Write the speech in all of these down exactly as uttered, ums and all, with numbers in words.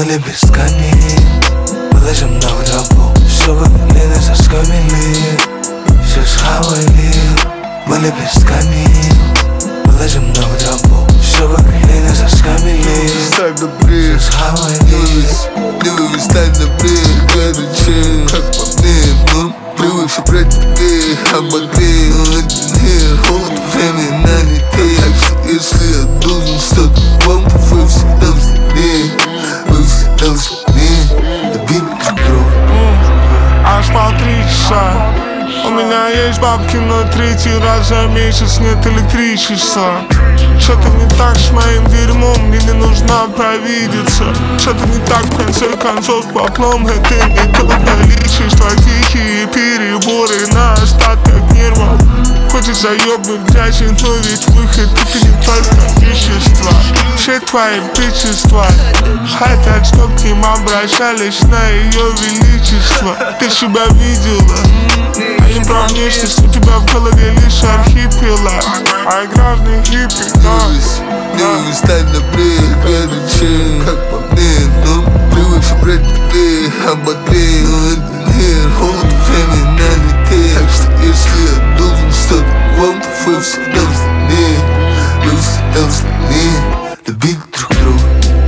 были песками, выложим на тропу. Все выглядели соскамили, все схавали. Были песками, выложим на тропу. Все выглядели соскамили, Стань на бред, все схавали. привык стать на бред, горячее, как по мне, ну привык брать людей, обогрей, но это не холод, времена не те. Так что если я должен что-то вам, то вы всегда взгляни, вы всегда взгляни, любим друг друга. Аж по три часа. У меня есть бабки, но третий раз за месяц нет электричества. Что-то не так с моим дерьмом, мне не нужно провидеться. Что-то не так, в конце концов, поклон это не то количество. Тихие переборы на остатках нервов. Хочешь заебнуть грязи, но ведь выход это не только вещества. Все твои бичества хотят, чтоб к ним обращались на ее величество. Ты себя видела, а им про внешность, у тебя в голове лишь архипелаг. А граждан хиппи, да, Привык стать на бред, горячее, как по мне, ну привык брать людей, обогрей, но это не холод, времена не те. Так что если я должен что-то вам, то вы всегда взгляни, вы всегда взгляни, любить друг друга.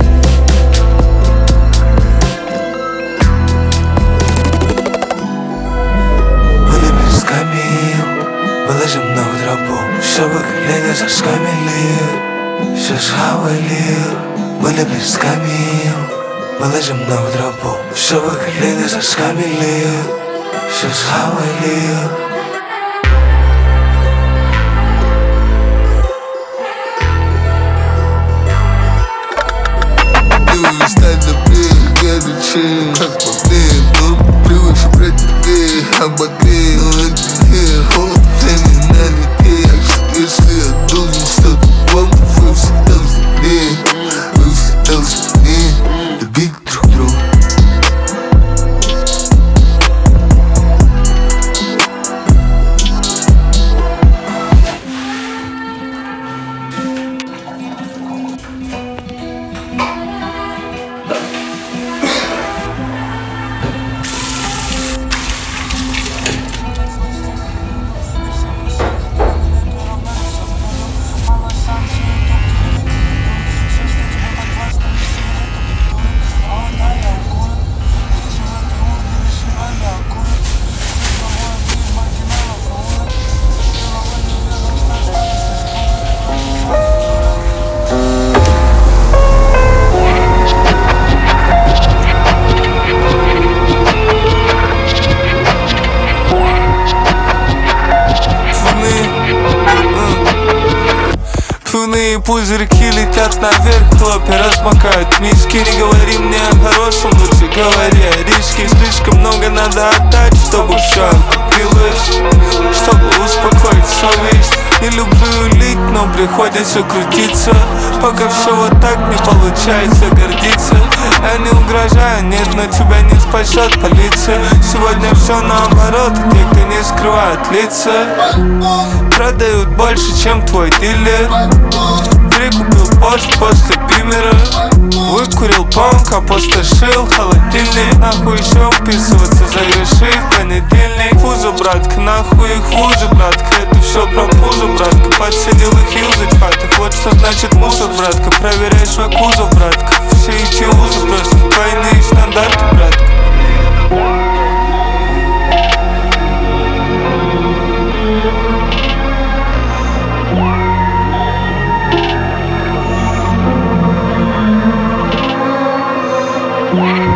Были песками, выложим на тропу. Все выглядели соскамили, все схавали. Были песками, выложим на тропу. Все выглядели соскамили, все схавали. Привык стать на бред, горячее, как по мне, ну привык брать людей, обогрей, но это не холод, времена не те. Так что если я должен что-то вам, то вы всегда взгляни, вы всегда взгляни, любить друг друга. Пивные пузырьки летят наверх, хлопья размокают миски. Не говори мне о хорошем, лучше говори о риске. Слишком много надо отдать, чтобы все окупилось, чтобы успокоить совесть. Не люблю лить, но приходится крутиться, пока все вот так не получается гордиться. Я не угрожаю, нет, но тебя не спасет полиция. Сегодня все наоборот, те, кто не скрывает лица, продают больше, чем твой дилер. Прикупил пост после бимера, выкурил понг, опустошил холодильник. Нахуй еще вписываться, загреши в понедельник. Фуза, братка, нахуй их вузы, братка. Это все про пузо, братка. Подсидел их юзать в хатах, вот что значит мусор, братка. Проверяй свой кузов, братка. Все эти узы просто двойные стандарты, братка. Yeah.